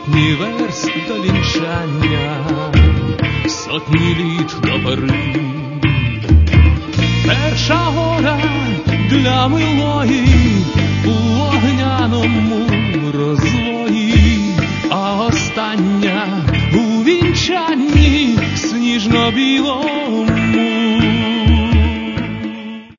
сотні верст до вінчання, сотні літ до пори. Перша гора для милої